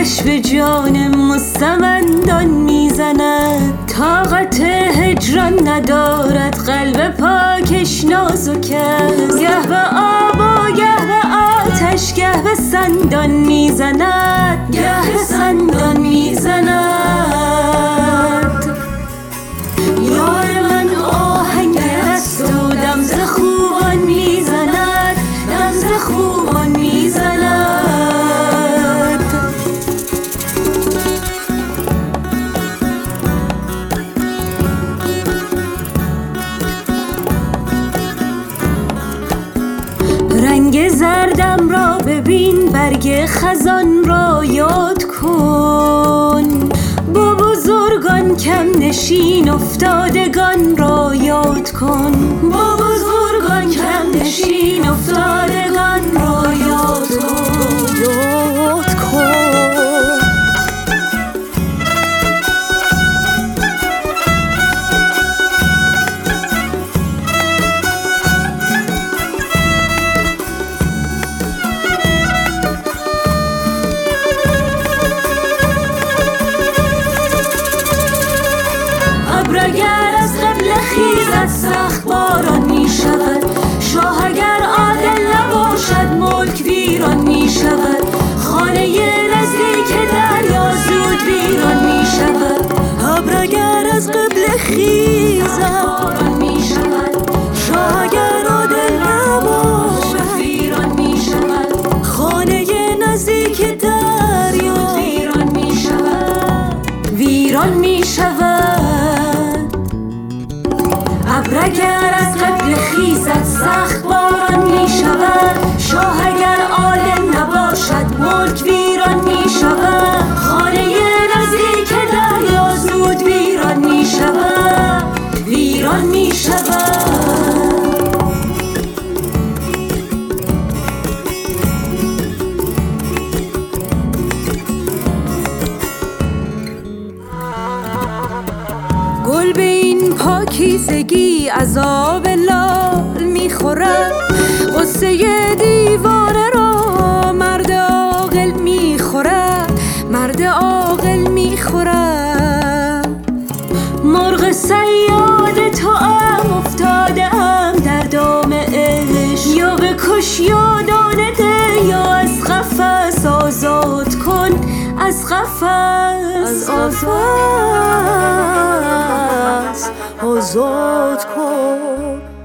آتش به جان مستمندان میزند. طاقت هجران ندارد قلب پاکش نازک است. گه به آب و گه به آتش، گه به سندان میزند، گه به سندان میزند. یار من آهنگ است و دم ز خوبان میزند، دم ز خوبان میزند. رنگ زردم را ببین، برگ خزان را یاد کن. با بزرگان کم نشین، افتادگان را یاد کن. با بزرگان کم نشین، افتادگان را یاد کن، یاد کن. اگر از قبل خیزد سخت باران می شود. شاه اگر عادل نباشد ملک ویران می شود. خانه نزدیک دریا زود ویران می شود. ابر اگر از قبل خیزد باران می شود. شاه اگر عادل نباشد ویران می شود. خانه نزدیک دریا ویران می شود، ویران می شود. ابر اگر از قبل خیزد سخت باران می شود. شاه اگر عالم نباشد ملک ویران می شود. خانه نزدیک دریا زود ویران می شود، ویران می شود. گل به این پاکیزگی عذاب لال میخورد. غصه دیوانه را مرد عاقل میخورد، مرد عاقل میخورد. مرغ صیاد تو ام، افتاده ام در دام عشق. یا بکش یا دانه ده، یا از قفس آزاد کن، از قفس آزاد کن.